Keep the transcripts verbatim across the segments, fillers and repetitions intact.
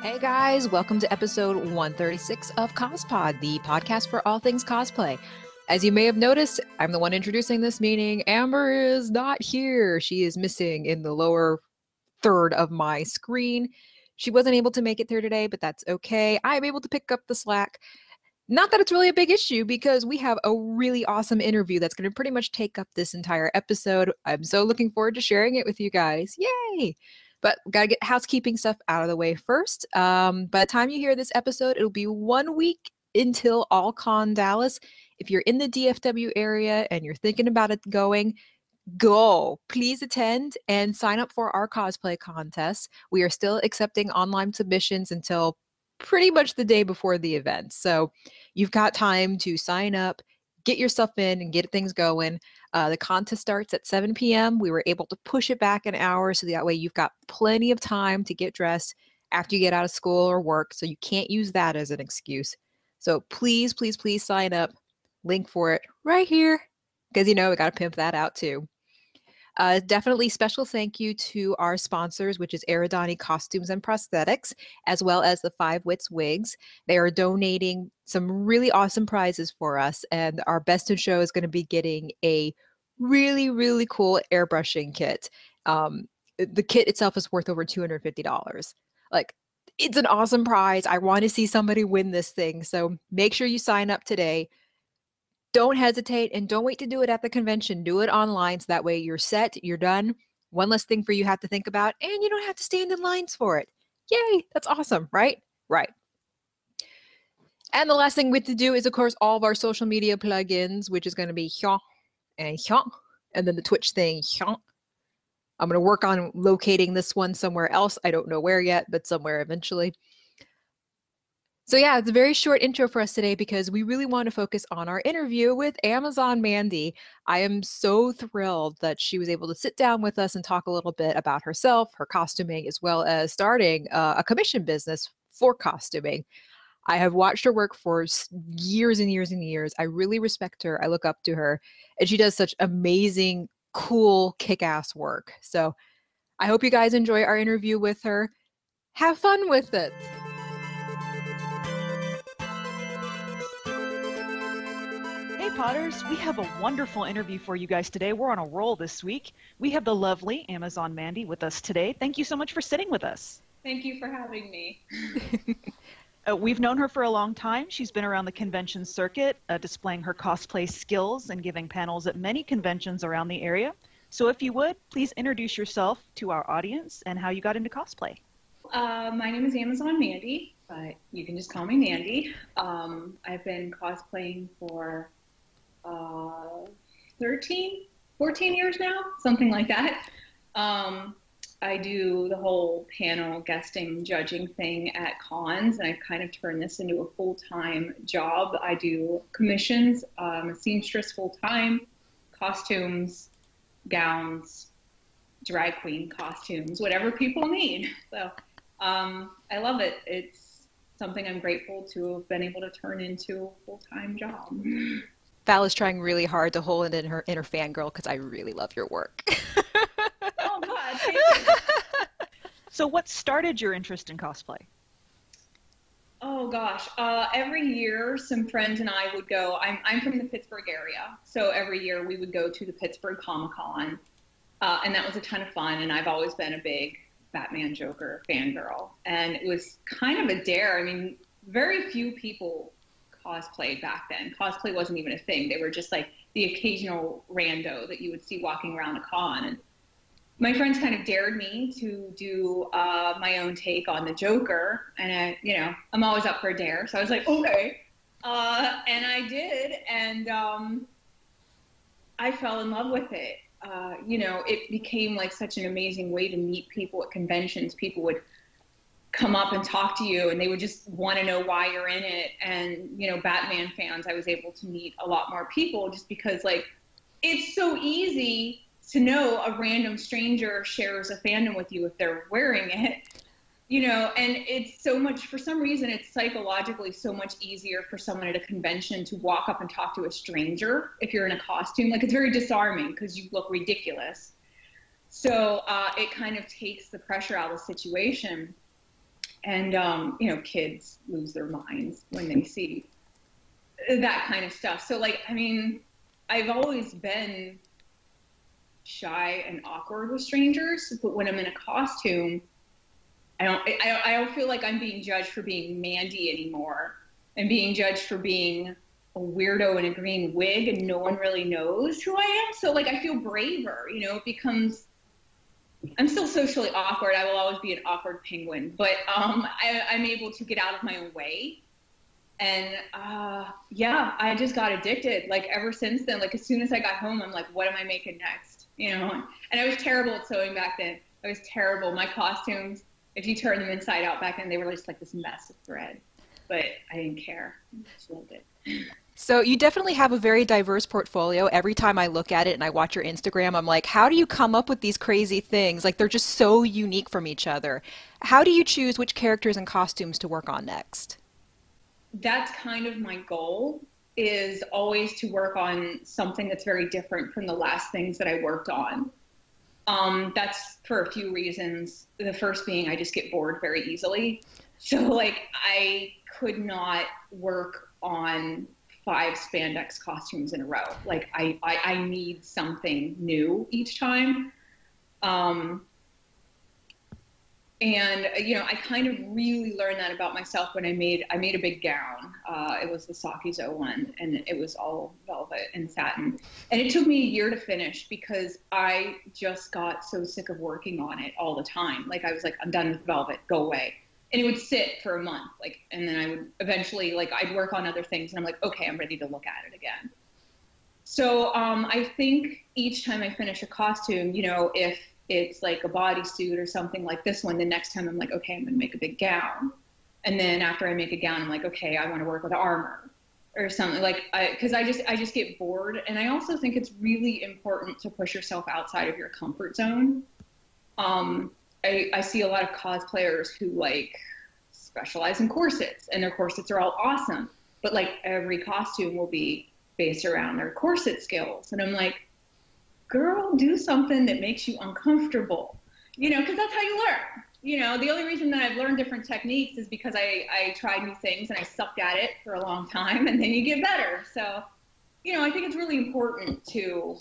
Hey guys, welcome to episode one thirty-six of CosPod, the podcast for all things cosplay. As you may have noticed, I'm the one introducing this, meaning Amber is not here. She is missing in the lower third of my screen. She wasn't able to make it here today, but that's okay. I'm able to pick up the slack. Not that it's really a big issue because we have a really awesome interview that's going to pretty much take up this entire episode. I'm so looking forward to sharing it with you guys. Yay! But got to get housekeeping stuff out of the way first. Um, by the time you hear this episode, it'll be one week until AllCon Dallas. If you're in the D F W area and you're thinking about it going, go. Please attend and sign up for our cosplay contest. We are still accepting online submissions until pretty much the day before the event. So you've got time to sign up, get yourself in, and get things going. Uh, the contest starts at seven p.m. We were able to push it back an hour so that way you've got plenty of time to get dressed after you get out of school or work, so you can't use that as an excuse. So please, please, please sign up. Link for it right here, because you know we got to pimp that out too. Uh, definitely special thank you to our sponsors, which is Eridani Costumes and Prosthetics, as well as the Five Wits Wigs. They are donating some really awesome prizes for us, and our Best in Show is going to be getting a really, really cool airbrushing kit. Um, the kit itself is worth over two hundred fifty dollars. Like, it's an awesome prize. I want to see somebody win this thing, so make sure you sign up today. Don't hesitate and don't wait to do it at the convention. Do it online so that way you're set, you're done. One less thing for you have to think about, and you don't have to stand in lines for it. Yay, that's awesome, right? Right. And the last thing we have to do is, of course, all of our social media plugins, which is going to be Hyun and Hyun, and then the Twitch thing, Hyun. I'm going to work on locating this one somewhere else. I don't know where yet, but somewhere eventually. So yeah, it's a very short intro for us today because we really want to focus on our interview with Amazon Mandy. I am so thrilled that she was able to sit down with us and talk a little bit about herself, her costuming, as well as starting uh, a commission business for costuming. I have watched her work for years and years and years. I really respect her. I look up to her, and she does such amazing, cool, kick-ass work. So I hope you guys enjoy our interview with her. Have fun with it. Hey Potters, we have a wonderful interview for you guys today. We're on a roll this week. We have the lovely Amazon Mandy with us today. Thank you so much for sitting with us. Thank you for having me. uh, we've known her for a long time. She's been around the convention circuit, uh, displaying her cosplay skills and giving panels at many conventions around the area. So if you would, please introduce yourself to our audience and how you got into cosplay. Uh, my name is Amazon Mandy, but you can just call me Mandy. Um, I've been cosplaying for uh, thirteen, fourteen years now, something like that. Um, I do the whole panel guesting, judging thing at cons, and I've kind of turned this into a full-time job. I do commissions, um, a seamstress full-time, costumes, gowns, drag queen costumes, whatever people need. So um, I love it. It's something I'm grateful to have been able to turn into a full-time job. Val is trying really hard to hold it in her inner fangirl because I really love your work. Oh, God. Thank you. So what started your interest in cosplay? Oh, gosh. Uh, every year, some friends and I would go. I'm, I'm from the Pittsburgh area, so every year we would go to the Pittsburgh Comic-Con, uh, and that was a ton of fun, and I've always been a big Batman Joker fangirl, and it was kind of a dare. I mean, very few people cosplayed back then. Cosplay wasn't even a thing. They were just like the occasional rando that you would see walking around a con. And my friends kind of dared me to do uh, my own take on the Joker. And, I, you know, I'm always up for a dare. So I was like, okay. Uh, and I did. And um, I fell in love with it. Uh, you know, it became like such an amazing way to meet people at conventions. People would come up and talk to you, and they would just want to know why you're in it. And, you know, Batman fans, I was able to meet a lot more people just because, like, it's so easy to know a random stranger shares a fandom with you if they're wearing it, you know, and it's so much, for some reason, it's psychologically so much easier for someone at a convention to walk up and talk to a stranger if you're in a costume. Like, it's very disarming because you look ridiculous. So uh, it kind of takes the pressure out of the situation. And, um, you know, kids lose their minds when they see that kind of stuff. So, like, I mean, I've always been shy and awkward with strangers, but when I'm in a costume, I don't, I, I don't feel like I'm being judged for being Mandy anymore and being judged for being a weirdo in a green wig and no one really knows who I am. So, like, I feel braver, you know, it becomes, I'm still socially awkward. I will always be an awkward penguin, but um, I, I'm able to get out of my own way. And uh, yeah, I just got addicted. Like ever since then, like as soon as I got home, I'm like, what am I making next? You know, and I was terrible at sewing back then. I was terrible. My costumes, if you turn them inside out back then, they were just like this mess of thread, but I didn't care. I just loved it. So you definitely have a very diverse portfolio. Every time I look at it and I watch your Instagram, I'm like, how do you come up with these crazy things? Like they're just so unique from each other. How do you choose which characters and costumes to work on next? That's kind of my goal, is always to work on something that's very different from the last things that I worked on. Um, that's for a few reasons. The first being I just get bored very easily. So like I could not work on five spandex costumes in a row. Like I, I, I need something new each time. Um, and you know, I kind of really learned that about myself when I made, I made a big gown. Uh, it was the Sakizo one, and it was all velvet and satin. And it took me a year to finish because I just got so sick of working on it all the time. Like I was like, I'm done with velvet, go away. And it would sit for a month, like, and then I would eventually, like, I'd work on other things, and I'm like, okay, I'm ready to look at it again. So um, I think each time I finish a costume, you know, if it's like a bodysuit or something like this one, the next time I'm like, okay, I'm going to make a big gown. And then after I make a gown, I'm like, okay, I want to work with armor or something, like, I, because I just, I just get bored. And I also think it's really important to push yourself outside of your comfort zone. Um, I, I see a lot of cosplayers who like specialize in corsets, and their corsets are all awesome, but like every costume will be based around their corset skills. And I'm like, girl, do something that makes you uncomfortable, you know, because that's how you learn. You know, the only reason that I've learned different techniques is because I, I tried new things and I sucked at it for a long time, and then you get better. So, you know, I think it's really important to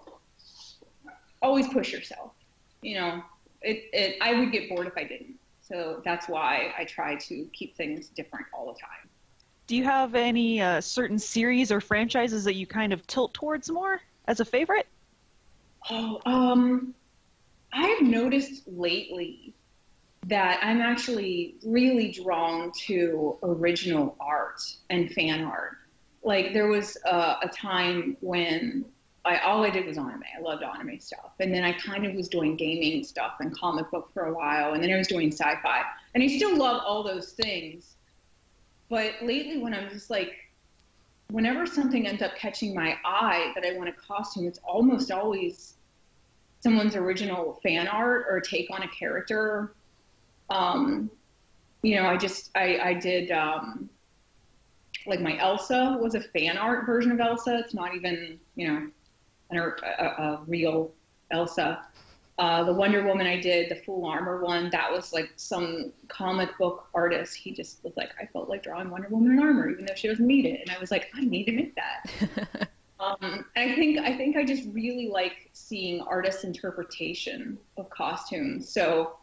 always push yourself, you know. It, it, I would get bored if I didn't. So that's why I try to keep things different all the time. Do you have any uh, certain series or franchises that you kind of tilt towards more as a favorite? Oh, um, I've noticed lately that I'm actually really drawn to original art and fan art. Like there was a, a time when I, all I did was anime. I loved anime stuff. And then I kind of was doing gaming stuff and comic book for a while. And then I was doing sci-fi. And I still love all those things. But lately when I'm just like, whenever something ends up catching my eye that I want a costume, it's almost always someone's original fan art or take on a character. Um, you know, I just, I, I did, um, like my Elsa was a fan art version of Elsa. It's not even, you know, A, a, a real Elsa. Uh, the Wonder Woman I did, the full armor one, that was like some comic book artist. He just was like, I felt like drawing Wonder Woman in armor, even though she doesn't need it. And I was like, I need to make that. um, I think I think I just really like seeing artists' interpretation of costumes. So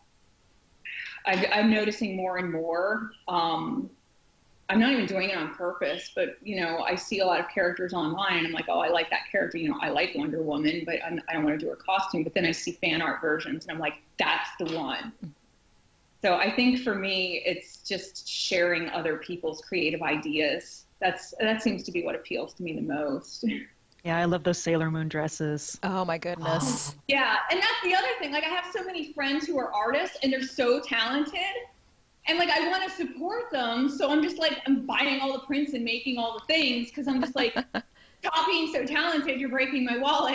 I, I'm noticing more and more. Um, I'm not even doing it on purpose, but, you know, I see a lot of characters online and I'm like, oh, I like that character. You know, I like Wonder Woman, but I'm, I don't want to do her costume. But then I see fan art versions and I'm like, that's the one. So I think for me, it's just sharing other people's creative ideas. That's, that seems to be what appeals to me the most. Yeah, I love those Sailor Moon dresses. Oh my goodness. Oh. Yeah. And that's the other thing. Like I have so many friends who are artists and they're so talented. And like, I want to support them. So I'm just like, I'm buying all the prints and making all the things. Cause I'm just like, stop being so talented. You're breaking my wallet.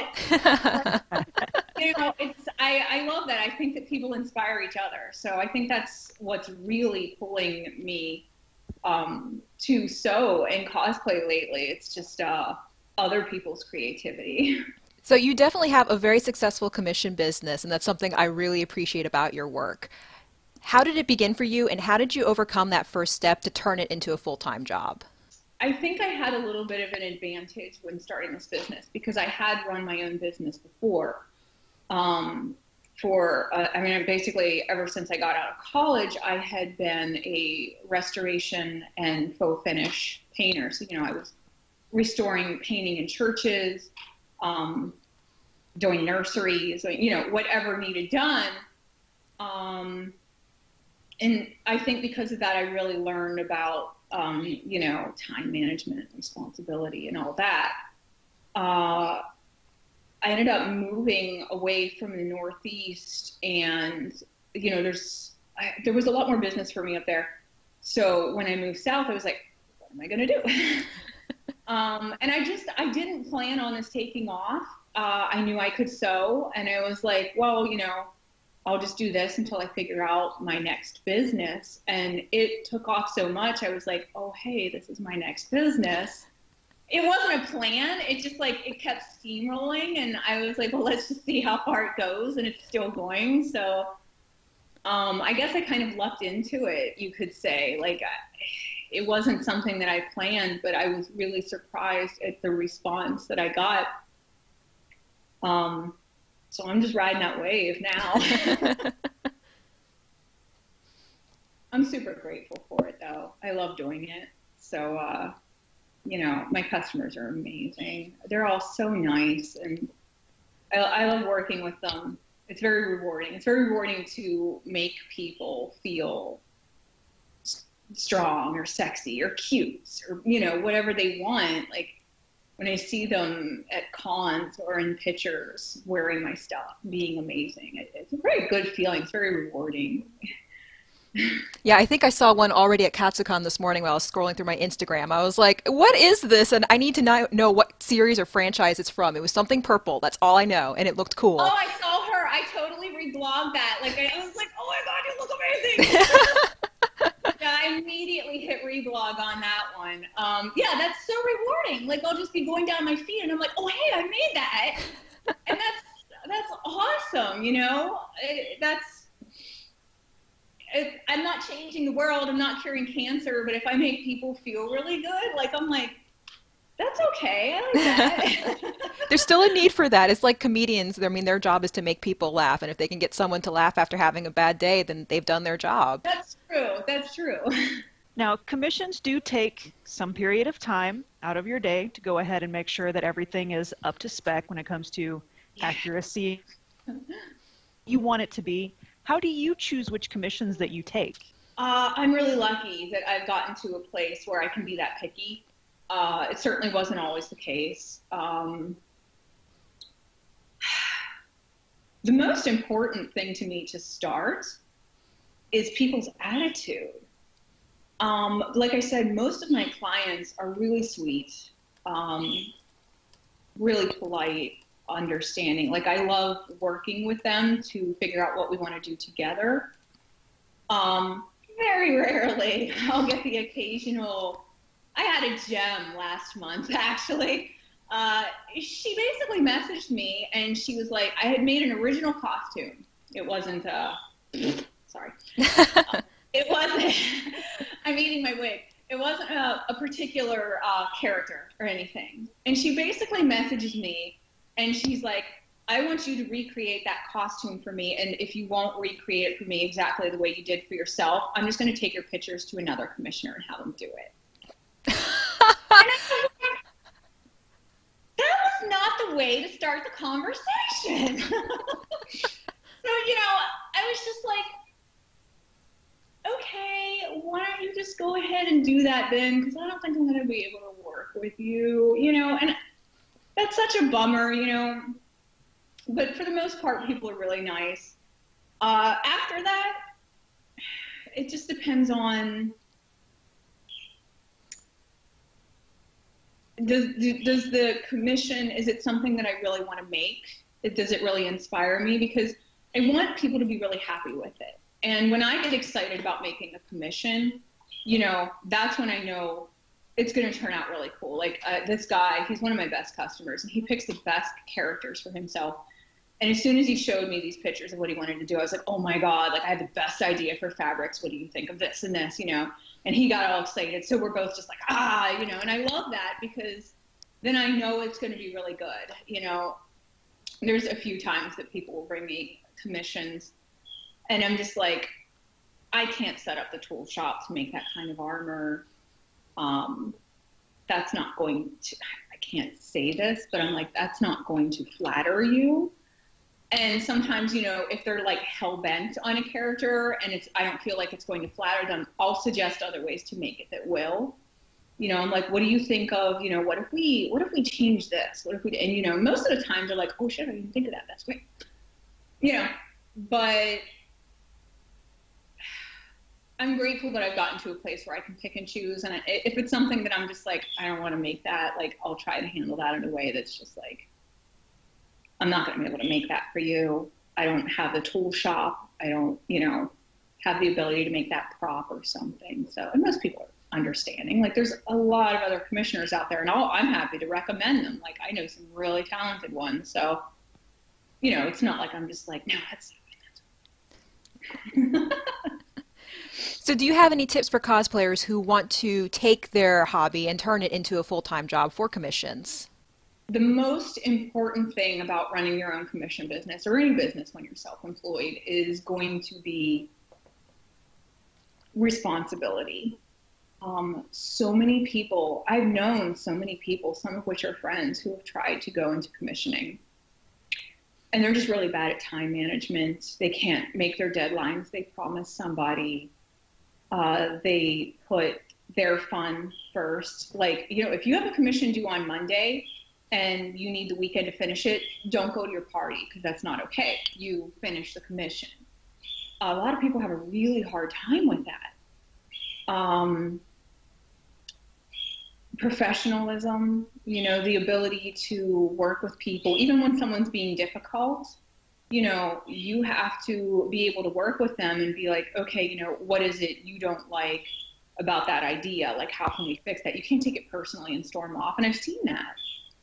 You know, it's, I, I love that. I think that people inspire each other. So I think that's what's really pulling me um, to sew and cosplay lately. It's just uh, other people's creativity. So you definitely have a very successful commission business. And that's something I really appreciate about your work. How did it begin for you, and how did you overcome that first step to turn it into a full-time job? I think I had a little bit of an advantage when starting this business because I had run my own business before. Um, for, uh, I mean, basically ever since I got out of college, I had been a restoration and faux finish painter. So, you know, I was restoring painting in churches, um, doing nurseries, you know, whatever needed done. Um, and I think because of that, I really learned about, um, you know, time management, responsibility, and all that. Uh, I ended up moving away from the Northeast, and, you know, there's, I, there was a lot more business for me up there. So when I moved south, I was like, what am I going to do? um, and I just, I didn't plan on this taking off. Uh, I knew I could sew, and I was like, well, you know, I'll just do this until I figure out my next business. And it took off so much. I was like, oh, hey, this is my next business. It wasn't a plan. It just like, it kept steamrolling. And I was like, well, let's just see how far it goes. And it's still going. So um, I guess I kind of lucked into it, you could say. Like, it wasn't something that I planned, but I was really surprised at the response that I got. Um, So I'm just riding that wave now. I'm super grateful for it, though. I love doing it. So, uh, you know, my customers are amazing. They're all so nice, and I, I love working with them. It's very rewarding. It's very rewarding to make people feel s- strong or sexy or cute or, you know, whatever they want. Like, when I see them at cons or in pictures wearing my stuff, being amazing, it, it's a very good feeling. It's very rewarding. Yeah, I think I saw one already at Katsucon this morning while I was scrolling through my Instagram. I was like, what is this? And I need to know, know what series or franchise it's from. It was something purple. That's all I know. And it looked cool. Oh, I saw her. I totally reblogged that. Like, I was like, oh my God, you look amazing. Yeah, I immediately hit reblog on that one. Um, yeah, that's so rewarding. Like, I'll just be going down my feed and I'm like, oh, hey, I made that. And that's, that's awesome. You know, it, that's, it, I'm not changing the world. I'm not curing cancer, but if I make people feel really good, like, I'm like, that's okay. I like that. There's still a need for that. It's like comedians. I mean, their job is to make people laugh. And if they can get someone to laugh after having a bad day, then they've done their job. That's true. That's true. Now, commissions do take some period of time out of your day to go ahead and make sure that everything is up to spec when it comes to Yeah. accuracy. You want it to be. How do you choose which commissions that you take? Uh, I'm really lucky that I've gotten to a place where I can be that picky. Uh, it certainly wasn't always the case. Um, the most important thing to me to start is people's attitude. Um, like I said, most of my clients are really sweet, um, really polite, understanding. Like, I love working with them to figure out what we want to do together. Um, very rarely I'll get the occasional, I had a gem last month, actually. Uh, she basically messaged me, and she was like, I had made an original costume. It wasn't, uh, sorry. uh, it wasn't, I'm eating my wig. It wasn't a, a particular uh, character or anything. And she basically messaged me, and she's like, I want you to recreate that costume for me, and if you won't recreate it for me exactly the way you did for yourself, I'm just going to take your pictures to another commissioner and have them do it. That was not the way to start the conversation. So, you know, I was just like, okay, why don't you just go ahead and do that then? Because I don't think I'm going to be able to work with you, you know, and that's such a bummer, you know. But for the most part, people are really nice. Uh, after that, it just depends on, does, does the commission, is it something that I really want to make? It, does it really inspire me? Because I want people to be really happy with it. And when I get excited about making a commission, you know, that's when I know it's going to turn out really cool. Like uh, this guy, he's one of my best customers, and he picks the best characters for himself. And as soon as he showed me these pictures of what he wanted to do, I was like, oh my God, like I have the best idea for fabrics. What do you think of this and this, you know? And he got all excited. So we're both just like, ah, you know, and I love that because then I know it's going to be really good. You know, there's a few times that people will bring me commissions and I'm just like, I can't set up the tool shop to make that kind of armor. Um, that's not going to, I can't say this, but I'm like, that's not going to flatter you. And sometimes, you know, if they're like hell bent on a character and it's, I don't feel like it's going to flatter them, I'll suggest other ways to make it that will. You know, I'm like, what do you think of, you know, what if we, what if we change this? What if we, and you know, most of the time they're like, oh shit, I didn't think of that. That's great. You know, but I'm grateful that I've gotten to a place where I can pick and choose. And if it's something that I'm just like, I don't want to make that, like, I'll try to handle that in a way that's just like, I'm not going to be able to make that for you. I don't have the tool shop. I don't, you know, have the ability to make that prop or something. So, and most people are understanding. Like, there's a lot of other commissioners out there, and I'll, I'm happy to recommend them. Like, I know some really talented ones. So, you know, it's not like I'm just like, no, that's. So do you have any tips for cosplayers who want to take their hobby and turn it into a full-time job for commissions? The most important thing about running your own commission business or any business when you're self-employed is going to be responsibility. Um, so many people, I've known so many people, some of which are friends, who have tried to go into commissioning. And they're just really bad at time management. They can't make their deadlines they promise somebody. Uh, they put their fun first. Like, you know, if you have a commission due on Monday and you need the weekend to finish it, don't go to your party because that's not okay. You finish the commission. A lot of people have a really hard time with that. Um, professionalism, you know, the ability to work with people, even when someone's being difficult, you know, you have to be able to work with them and be like, okay, you know, what is it you don't like about that idea? Like, how can we fix that? You can't take it personally and storm off. And I've seen that.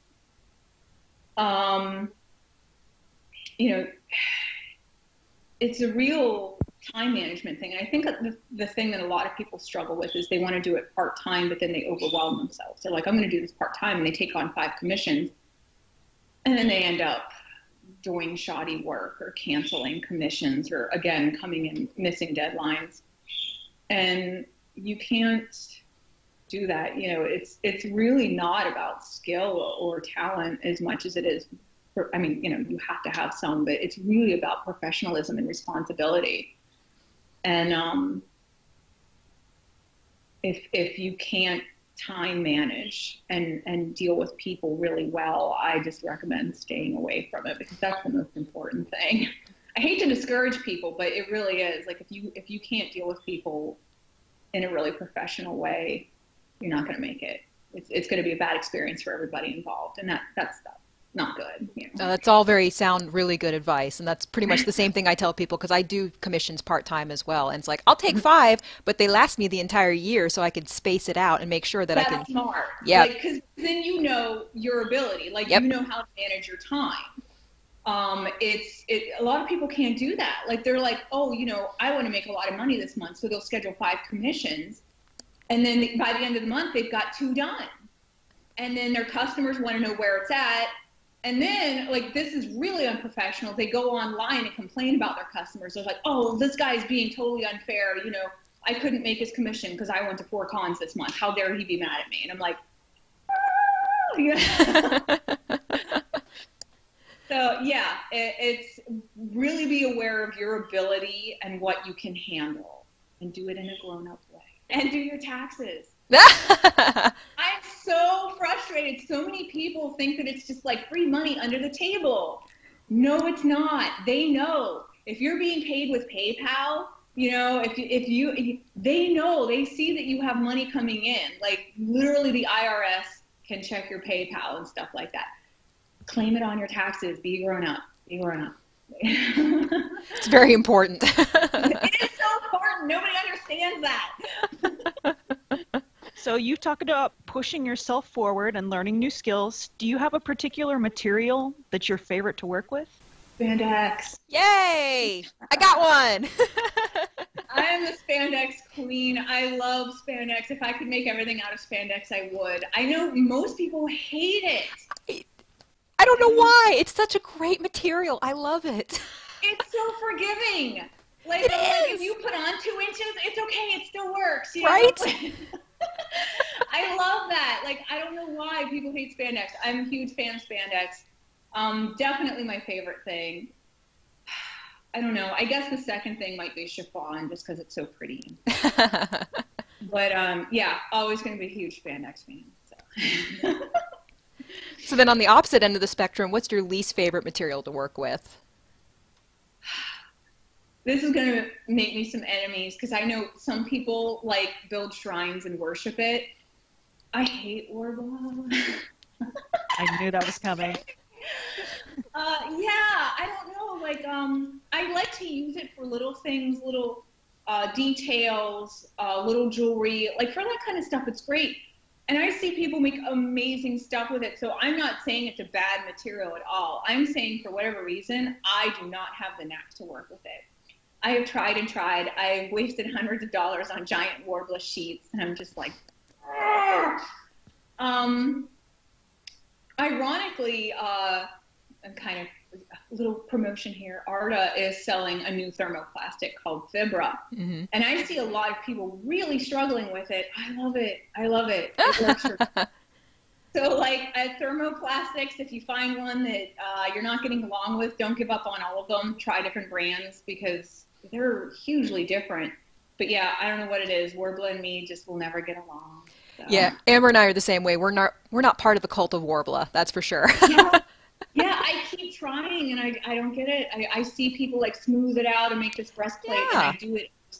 Um, you know, it's a real time management thing. And I think that the, the thing that a lot of people struggle with is they want to do it part-time, but then they overwhelm themselves. They're like, I'm going to do this part-time, and they take on five commissions, and then they end up doing shoddy work or canceling commissions or, again, coming in missing deadlines. And you can't do that. You know, it's it's really not about skill or talent as much as it is. I mean, you know, you have to have some, but it's really about professionalism and responsibility. And um, if if you can't time manage and, and deal with people really well, I just recommend staying away from it because that's the most important thing. I hate to discourage people, but it really is. Like, if you if you can't deal with people in a really professional way, you're not going to make it. It's it's going to be a bad experience for everybody involved, and that that's not good. You know? Uh, that's all very sound, really good advice, and that's pretty much the same thing I tell people because I do commissions part-time as well, and it's like, I'll take five, but they last me the entire year so I can space it out and make sure that that's I can. That's smart. Yeah. Because like, then you know your ability. Like, yep. You know how to manage your time. Um, it's it. A lot of people can't do that. Like, they're like, oh, you know, I want to make a lot of money this month, so they'll schedule five commissions, and then they, by the end of the month, they've got two done, and then their customers want to know where it's at. And then, like, this is really unprofessional. They go online and complain about their customers. They're like, oh, this guy's being totally unfair. You know, I couldn't make his commission because I went to four cons this month. How dare he be mad at me? And I'm like, ah! Yeah. So, yeah, it, it's really be aware of your ability and what you can handle and do it in a grown-up way. And do your taxes. I'm so frustrated. So many people think that it's just like free money under the table. No, it's not. They know if you're being paid with PayPal, you know, if if you, if, they know, they see that you have money coming in. Like, literally the I R S can check your PayPal and stuff like that. Claim it on your taxes. Be grown up. Be grown up. It's very important. It is so important. Nobody understands that. So you talked about pushing yourself forward and learning new skills. Do you have a particular material that's your favorite to work with? Spandex. Yay! I got one. I am the spandex queen. I love spandex. If I could make everything out of spandex, I would. I know most people hate it. I don't know why. It's such a great material. I love it. It's so forgiving. Like, It like is. if you put on two inches, it's okay. It still works. You know? Right? I love that. Like, I don't know why people hate spandex. I'm a huge fan of spandex. Um, definitely my favorite thing. I don't know. I guess the second thing might be chiffon, just because it's so pretty. But um, yeah, always going to be a huge spandex fan. So. So then on the opposite end of the spectrum, what's your least favorite material to work with? This is going to make me some enemies because I know some people like build shrines and worship it. I hate Worbla. I knew that was coming. Uh, yeah, I don't know. Like, um, I like to use it for little things, little uh, details, uh, little jewelry. Like for that kind of stuff, it's great. And I see people make amazing stuff with it. So I'm not saying it's a bad material at all. I'm saying for whatever reason, I do not have the knack to work with it. I have tried and tried. I've wasted hundreds of dollars on giant Worbla sheets, and I'm just like, Argh! um. Ironically, uh, I'm kind of a little promotion here. Arda is selling a new thermoplastic called Fibra, mm-hmm. and I see a lot of people really struggling with it. I love it. I love it. It works for me. So, like at thermoplastics, if you find one that uh, you're not getting along with, don't give up on all of them. Try different brands because they're hugely different. But yeah, I don't know what it is. Worbla and me just will never get along. So. Yeah, Amber and I are the same way. We're not we're not part of the cult of Worbla, that's for sure. yeah. yeah, I keep trying and I, I don't get it. I, I see people like smooth it out and make this breastplate yeah. and I do it. It's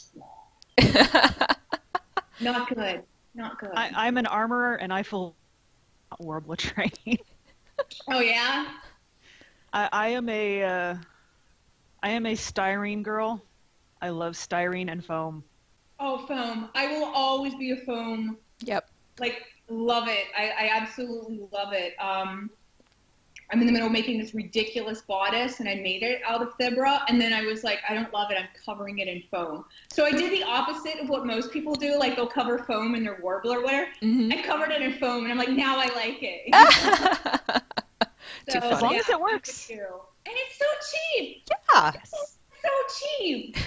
like not good, not good. I, I'm an armorer and I full Worbla training. Oh yeah. I, I am a uh, I am a styrene girl. I love styrene and foam. Oh, foam. I will always be a foam. Yep. Like, love it. I, I absolutely love it. Um, I'm in the middle of making this ridiculous bodice, and I made it out of Fibra, and then I was like, I don't love it. I'm covering it in foam. So I did the opposite of what most people do. Like, they'll cover foam in their Worbla or whatever. Mm-hmm. I covered it in foam, and I'm like, now I like it. So, as long yeah, as it works. And it's so cheap. Yeah. Yes. It's so cheap.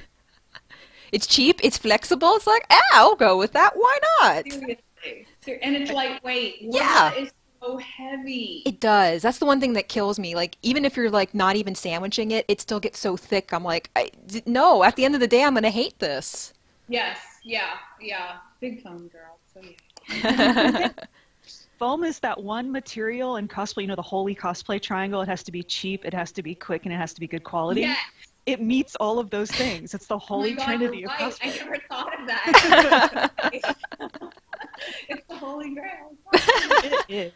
It's cheap, it's flexible, it's like, ah, I'll go with that, why not? Seriously. And it's lightweight. Yeah. It's so heavy. It does. That's the one thing that kills me. Like, even if you're, like, not even sandwiching it, it still gets so thick. I'm like, I, no, at the end of the day, I'm going to hate this. Yes. Yeah. Yeah. Big foam girl. So, yeah. Foam is that one material in cosplay, you know, the holy cosplay triangle. It has to be cheap, it has to be quick, and it has to be good quality. Yes. It meets all of those things. It's the holy oh my God, trinity you're of right. cosplay. I never thought of that. It's the holy grail. It is.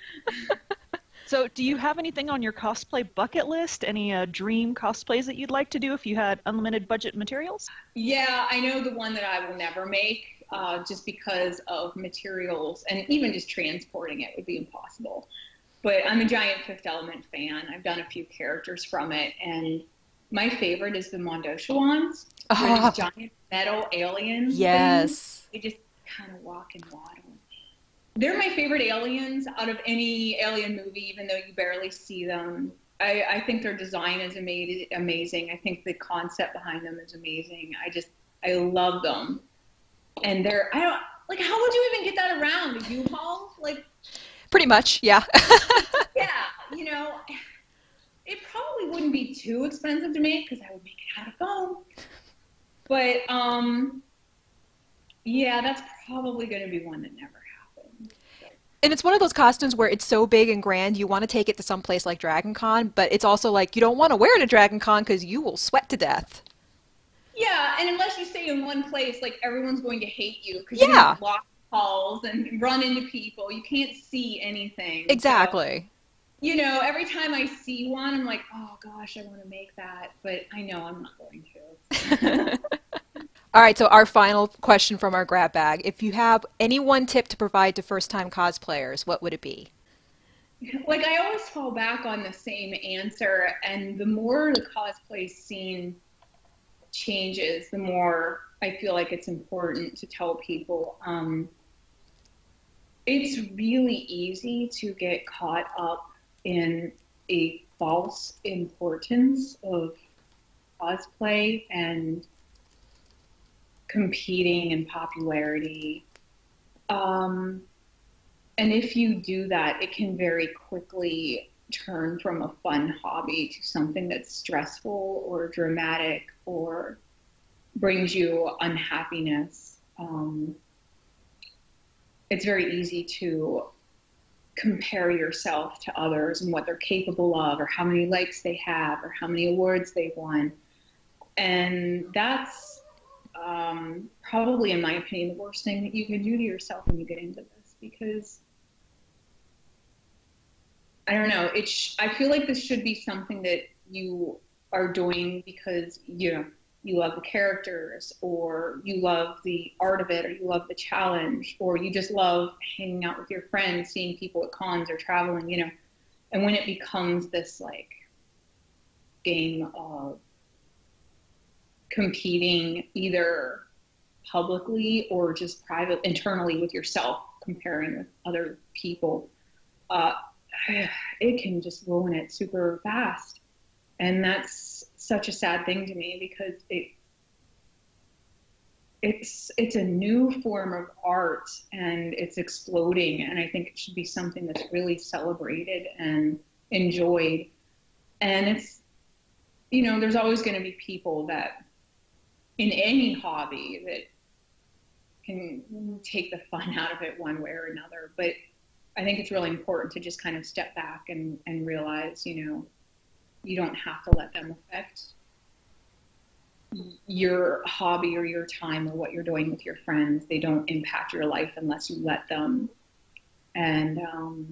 So do you have anything on your cosplay bucket list? Any uh, dream cosplays that you'd like to do if you had unlimited budget materials? Yeah, I know the one that I will never make uh, just because of materials and even just transporting it would be impossible. But I'm a giant Fifth Element fan. I've done a few characters from it, and my favorite is the Mondoshaans. Oh. They're these giant metal aliens. Yes. Things. They just kind of walk and waddle. They're my favorite aliens out of any alien movie, even though you barely see them. I, I think their design is ama- amazing. I think the concept behind them is amazing. I just, I love them. And they're, I don't, like, how would you even get that around? A U-Haul? Like, pretty much, yeah. yeah, you know, it probably wouldn't be too expensive to make because I would make it out of foam. But, um, yeah, that's probably going to be one that never happened. And it's one of those costumes where it's so big and grand, you want to take it to some place like Dragon Con, but it's also like you don't want to wear it at Dragon Con because you will sweat to death. Yeah, and unless you stay in one place, like, everyone's going to hate you because yeah. you walk halls and run into people. You can't see anything. Exactly. So, you know, every time I see one, I'm like, oh, gosh, I want to make that. But I know I'm not going to. All right, so our final question from our grab bag. If you have any one tip to provide to first-time cosplayers, what would it be? like I always fall back on the same answer, and the more the cosplay scene changes, the more I feel like it's important to tell people. Um, it's really easy to get caught up in a false importance of cosplay and competing in popularity. Um, and if you do that, it can very quickly turn from a fun hobby to something that's stressful or dramatic or brings you unhappiness. Um, it's very easy to compare yourself to others and what they're capable of, or how many likes they have, or how many awards they've won. And that's um, probably, in my opinion, the worst thing that you can do to yourself when you get into this, because I don't know, it sh- I feel like this should be something that you are doing because, you know, you love the characters, or you love the art of it, or you love the challenge, or you just love hanging out with your friends, seeing people at cons or traveling, you know. And when it becomes this like game of competing either publicly or just private, internally with yourself, comparing with other people, uh, it can just ruin it super fast. And that's such a sad thing to me, because it it's it's a new form of art, and it's exploding, and I think it should be something that's really celebrated and enjoyed. And it's, you know, there's always going to be people that in any hobby that can take the fun out of it one way or another, but I think it's really important to just kind of step back and, and realize, you know, you don't have to let them affect your hobby or your time or what you're doing with your friends. They don't impact your life unless you let them. And um,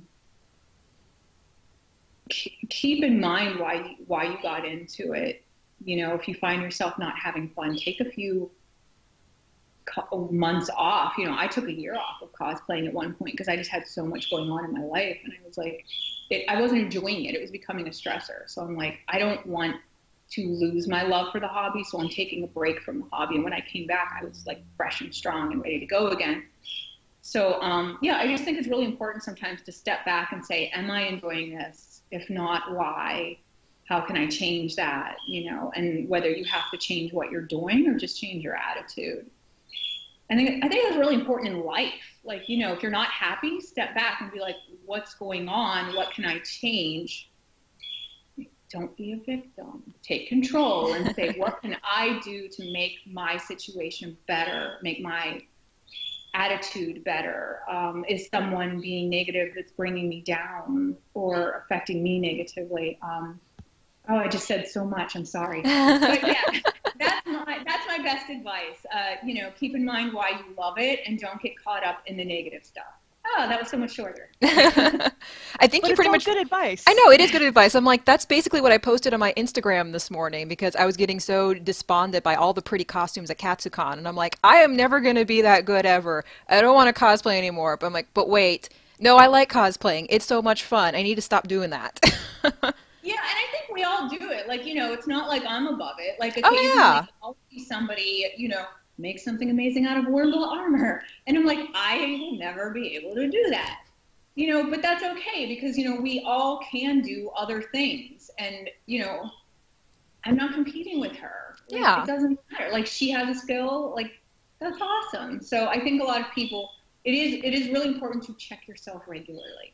keep in mind why why you got into it. You know, if you find yourself not having fun, take a few months off. You know, I took a year off of cosplaying at one point because I just had so much going on in my life, and I was like, it, I wasn't enjoying it. It was becoming a stressor. So I'm like, I don't want to lose my love for the hobby, so I'm taking a break from the hobby. And when I came back, I was like fresh and strong and ready to go again. So um, yeah, I just think it's really important sometimes to step back and say, am I enjoying this? If not, why? How can I change that? You know, and whether you have to change what you're doing or just change your attitude. I think I think that's really important in life. Like, you know, if you're not happy, step back and be like, what's going on? What can I change? Don't be a victim. Take control and say, what can I do to make my situation better, make my attitude better? Um, is someone being negative that's bringing me down or affecting me negatively? Um, oh, I just said so much. I'm sorry. But yeah, that's my, that's my best advice. Uh, you know, keep in mind why you love it and don't get caught up in the negative stuff. Oh, that was so much shorter. I think but you pretty much good advice. I know it is good advice. I'm like, that's basically what I posted on my Instagram this morning, because I was getting so despondent by all the pretty costumes at Katsucon, and I'm like, I am never going to be that good ever. I don't want to cosplay anymore. But I'm like, but wait, no, I like cosplaying. It's so much fun. I need to stop doing that. Yeah, and I think we all do it. Like, you know, it's not like I'm above it. Like, occasionally oh, yeah. I'll see somebody, you know, make something amazing out of Wurmble armor, and I'm like, I will never be able to do that. You know, but that's okay, because, you know, we all can do other things. And, you know, I'm not competing with her. Like, yeah. It doesn't matter. Like, she has a skill. Like, that's awesome. So I think a lot of people, it is it is really important to check yourself regularly.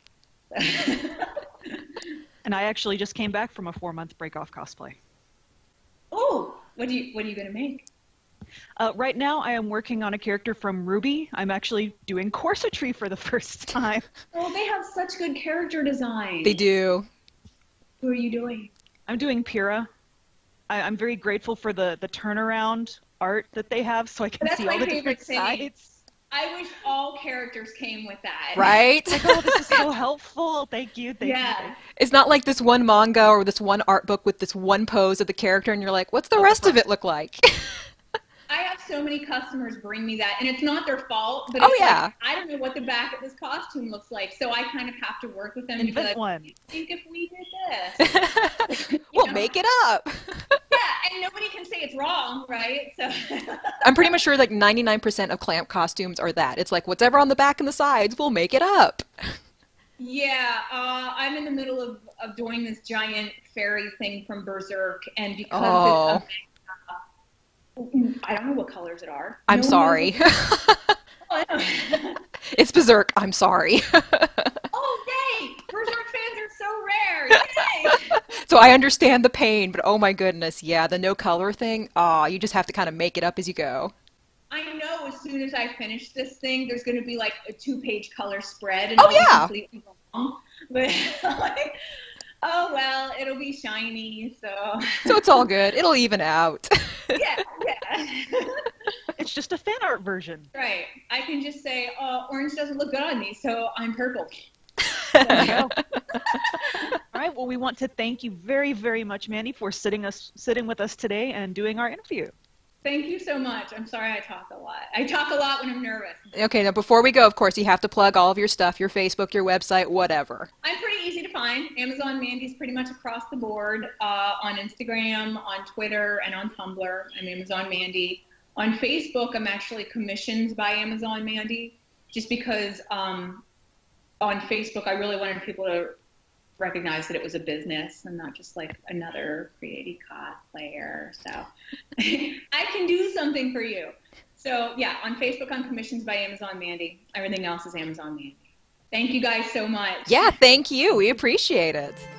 And I actually just came back from a four-month break off cosplay. Oh, what do you what are you going to make? Uh, right now, I am working on a character from RWBY. I'm actually doing corsetry for the first time. Oh, they have such good character design. They do. Who are you doing? I'm doing Pyrrha. I, I'm very grateful for the, the turnaround art that they have, so I can That's see my all the favorite different thing. sides. I wish all characters came with that. Right? Like, oh, this is so helpful. Thank you. Thank yeah. you. It's not like this one manga or this one art book with this one pose of the character, and you're like, what's the rest of it look like? I have so many customers bring me that, and it's not their fault, but Oh, it's yeah. like, I don't know what the back of this costume looks like, so I kind of have to work with them and be Invent like, one. I think if we did this. We'll know? make it up. Yeah, and nobody can say it's wrong, right? So I'm pretty much sure like ninety-nine percent of clamp costumes are that. It's like whatever on the back and the sides, we'll make it up. yeah, uh, I'm in the middle of, of doing this giant fairy thing from Berserk, and because Oh. it's a, I don't know what colors it are. I'm No one sorry. knows what- Oh, I know. It's Berserk. I'm sorry. Oh, yay! Berserk fans are so rare. Yay! So I understand the pain, but oh my goodness, yeah, the no color thing, aw, you just have to kind of make it up as you go. I know as soon as I finish this thing, there's going to be like a two-page color spread, and Oh, I'll be yeah. completely wrong. But like, oh well, it'll be shiny, so So it's all good. It'll even out. yeah, yeah. It's just a fan art version. Right. I can just say, uh, orange doesn't look good on me, so I'm purple. There you go. All right. Well, we want to thank you very, very much, Mandy, for sitting us sitting with us today and doing our interview. Thank you so much. I'm sorry I talk a lot. I talk a lot when I'm nervous. Okay, now before we go, of course, you have to plug all of your stuff, your Facebook, your website, whatever. I'm pretty easy to find. Amazon Mandy's pretty much across the board, uh, on Instagram, on Twitter, and on Tumblr. I'm Amazon Mandy. On Facebook, I'm actually commissioned by Amazon Mandy, just because um, on Facebook, I really wanted people to recognize that it was a business and not just like another creative cosplayer. So I can do something for you. So yeah, on Facebook, I'm commissioned by Amazon Mandy. Everything else is Amazon Mandy. Thank you guys so much. Yeah, thank you. We appreciate it.